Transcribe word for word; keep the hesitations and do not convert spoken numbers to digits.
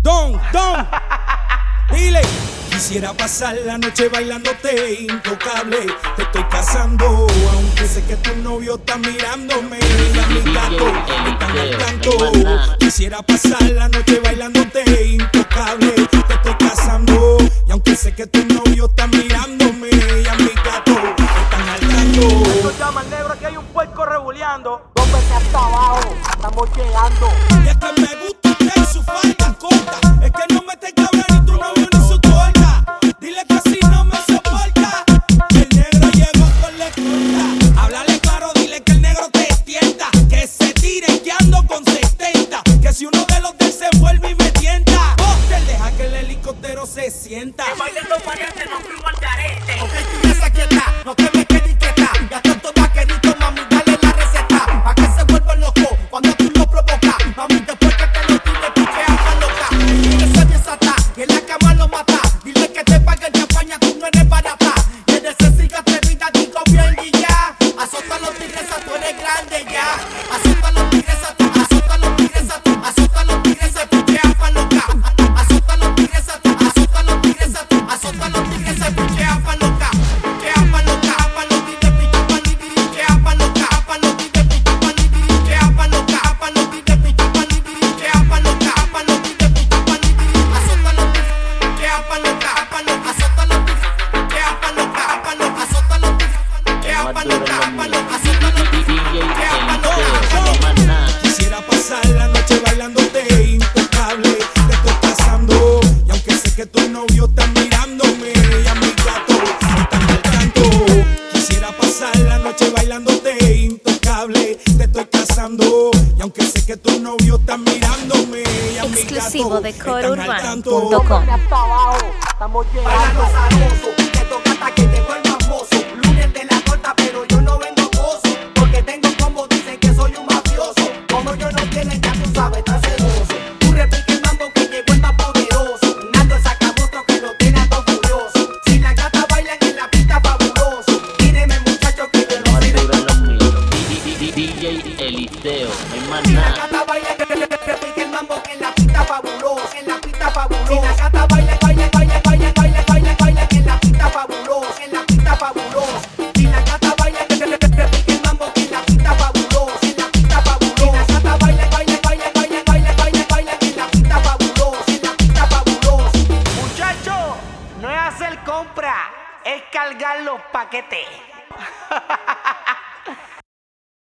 Don, Don, dile. Quisiera pasar la noche bailándote intocable. Te estoy casando, aunque sé que tu novio está mirándome. Y a mi gato están al tanto. Quisiera pasar la noche bailándote intocable. Te estoy casando, y aunque sé que tu novio está mirándome. Y a mi gato están al tanto. Esto llama al negro, que hay un puerco rebuleando. Rómpete hasta abajo, estamos llegando. Y es que me gusta usted su falda corta. Es que no me te cabra ni tu novio ni su torta. Dile que si no me soporta, el negro llegó con la escolta. Háblale claro, dile que el negro te tienta. Que se tire que ando con setenta. Que si uno de los del se vuelve y me tienta, Buster, deja que el helicóptero se sienta. Que bailen los variantes, no fuimos al carete. Ok, tú ya se quieta, no te me quedes quieta. Ya está todo vaquerito, mami, dale la receta. Pa' que se vuelvan locos cuando tú lo provocas. Mami, después que te lo tires, pichea pa' loca. Quiere ser desata, y en la cama lo mata. Dile que te pague el champaña, tú no eres barata. Y en ese siga atrevida, digo bien y ya. Azota los tigresas, tú eres grande ya. Azota los tigresas, tú, azota los tigresas, tú, azota los tigresas, pichea pa' loca. Azota los tigresas, tú, azota los tigresas, tú, azota los tigresas, pichea pa' loca. Pichea pa' loca, pa' los tigres, picha pa' nidiri. Pichea pa' loca, pa' los tigres, picha pa' nidiri. Pichea pa' loca, pa' los tigres, picha pa' nidiri. Pichea pa' loca, pa' los tigres, picha pa' nidiri. Azota los tigres, pichea pa' loca, pa' los, azota los tigres, pichea pa' loca, pa' los, azota los tigres, pichea pa' loca, pa' los, azota los tigres, pichea pa' loca, pa' los. Quisiera pasar la noche bailándote intocable. Te estoy casando, y aunque sé que tu novio está mirándome. Y a mi gato están al tanto. Quisiera pasar la noche bailándote intocable. Te estoy casando, y aunque sé que tu novio está mirándome. Y a mi Exclusivo gato de están al coreurban tanto. punto com. Rómpete hasta abajo, estamos Bailando llegando. sabroso, te toca hasta que te vuelvas mozo. Lunes de la torta, pero yo no vendo gozo. Porque tengo como dicen que soy un mafioso. Como yo no tienen, ya tú sabes, estás celoso. Tú repique el mambo que llegó el más poderoso. Nando el sacabostro que lo tiene a todo furioso. Si la gata bailan en la pista fabuloso. Míreme muchachos que yo no soy de... D J Eliseo, no hay más Si la nada. gata baila, repique el mambo en la pista fabuloso. En la pista fabulosa. Si la gata